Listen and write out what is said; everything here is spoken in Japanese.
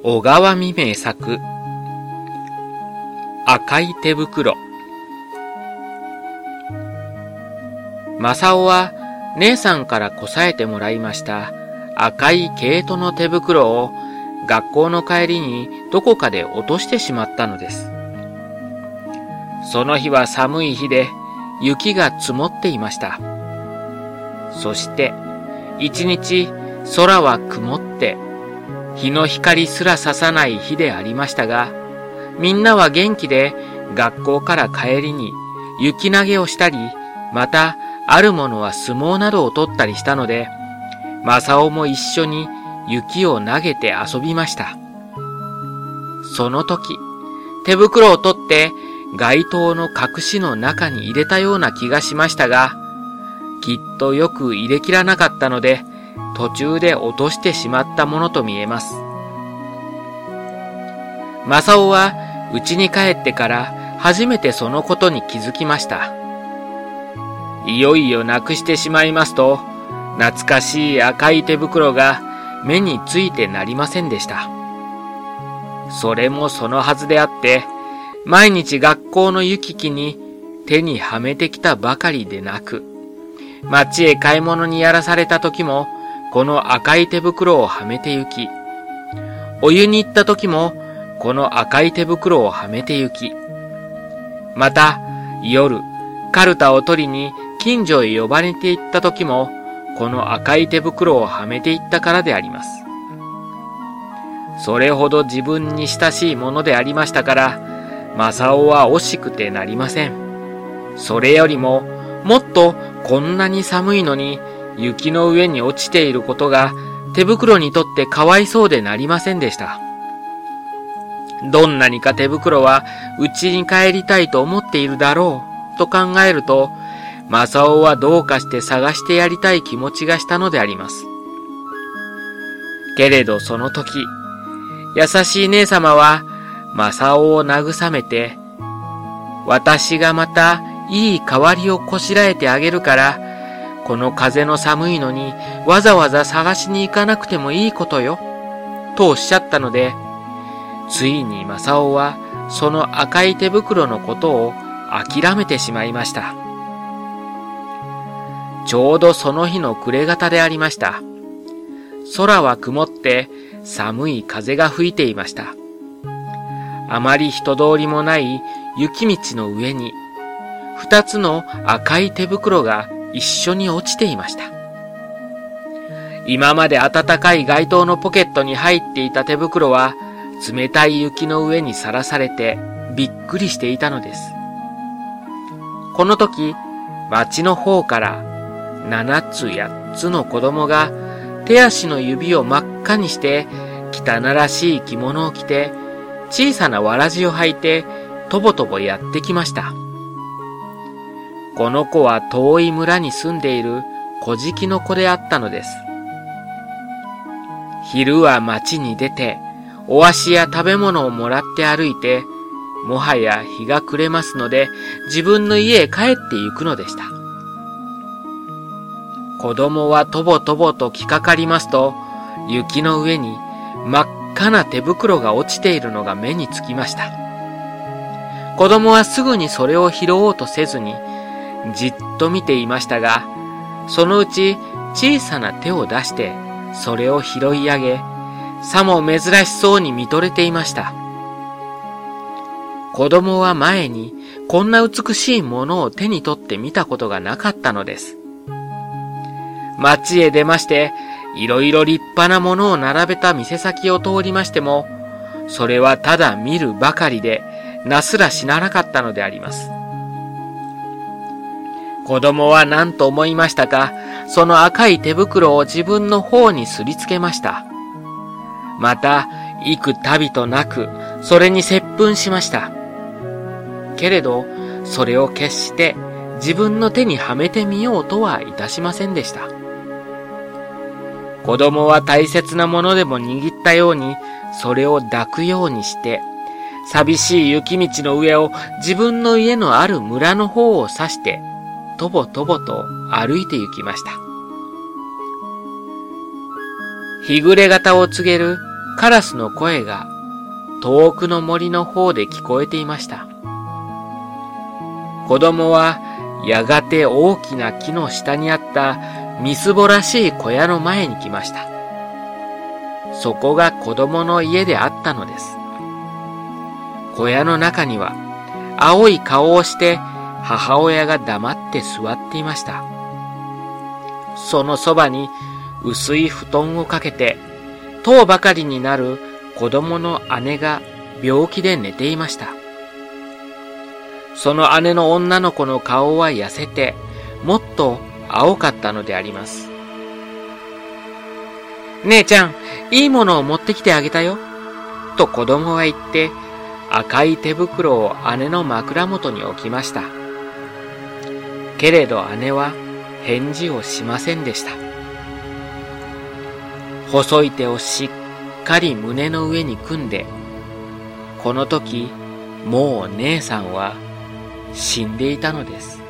小川未明作赤い手袋。正雄は姉さんからこさえてもらいました赤い毛糸の手袋を学校の帰りにどこかで落としてしまったのです。その日は寒い日で雪が積もっていました。そして一日空は曇って日の光すら差さない日でありましたが、みんなは元気で学校から帰りに雪投げをしたり、またあるものは相撲などを取ったりしたので、正雄も一緒に雪を投げて遊びました。その時、手袋を取って街灯の隠しの中に入れたような気がしましたが、きっとよく入れきらなかったので、途中で落としてしまったものと見えます。正雄は家に帰ってから初めてそのことに気づきました。いよいよなくしてしまいますと、懐かしい赤い手袋が目についてなりませんでした。それもそのはずであって、毎日学校の行き来に手にはめてきたばかりでなく、町へ買い物にやらされた時も、この赤い手袋をはめて行き、お湯に行った時も、この赤い手袋をはめて行き、また夜、カルタを取りに近所へ呼ばれて行った時も、この赤い手袋をはめて行ったからであります。それほど自分に親しいものでありましたから、正雄は惜しくてなりません。それよりも、もっとこんなに寒いのに、雪の上に落ちていることが手袋にとってかわいそうでなりませんでした。どんなにか手袋は家に帰りたいと思っているだろうと考えると、正雄はどうかして探してやりたい気持ちがしたのであります。けれどその時、優しい姉様は正雄を慰めて、私がまたいい代わりをこしらえてあげるから、この風の寒いのにわざわざ探しに行かなくてもいいことよ、とおっしゃったので、ついに正雄はその赤い手袋のことを諦めてしまいました。ちょうどその日の暮れ方でありました。空は曇って寒い風が吹いていました。あまり人通りもない雪道の上に二つの赤い手袋が一緒に落ちていました。今まで暖かい街灯のポケットに入っていた手袋は冷たい雪の上にさらされてびっくりしていたのです。この時、町の方から7つ8つの子供が手足の指を真っ赤にして汚らしい着物を着て小さなわらじを履いてとぼとぼやってきました。この子は遠い村に住んでいる小敷の子であったのです。昼は町に出てお足や食べ物をもらって歩いて、もはや日が暮れますので自分の家へ帰って行くのでした。子供はとぼとぼと来かかりますと、雪の上に真っ赤な手袋が落ちているのが目につきました。子供はすぐにそれを拾おうとせずにじっと見ていましたが、そのうち小さな手を出してそれを拾い上げ、さも珍しそうに見とれていました。子供は前にこんな美しいものを手に取って見たことがなかったのです。町へ出まして、いろいろ立派なものを並べた店先を通りましても、それはただ見るばかりで、なすらしならかったのであります。子供は何と思いましたか、その赤い手袋を自分の方にすりつけました。また、幾度となく、それに接吻しました。けれど、それを決して自分の手にはめてみようとはいたしませんでした。子供は大切なものでも握ったように、それを抱くようにして、寂しい雪道の上を自分の家のある村の方を指して、とぼとぼと歩いて行きました。日暮れ方を告げるカラスの声が遠くの森の方で聞こえていました。子供はやがて大きな木の下にあったみすぼらしい小屋の前に来ました。そこが子供の家であったのです。小屋の中には青い顔をして母親が黙って座っていました。そのそばに薄い布団をかけて10ばかりになる子供の姉が病気で寝ていました。その姉の女の子の顔は痩せてもっと青かったのであります。姉ちゃん、いいものを持ってきてあげたよ。と子供は言って赤い手袋を姉の枕元に置きました。けれど姉は返事をしませんでした。細い手をしっかり胸の上に組んで、この時もう姉さんは死んでいたのです。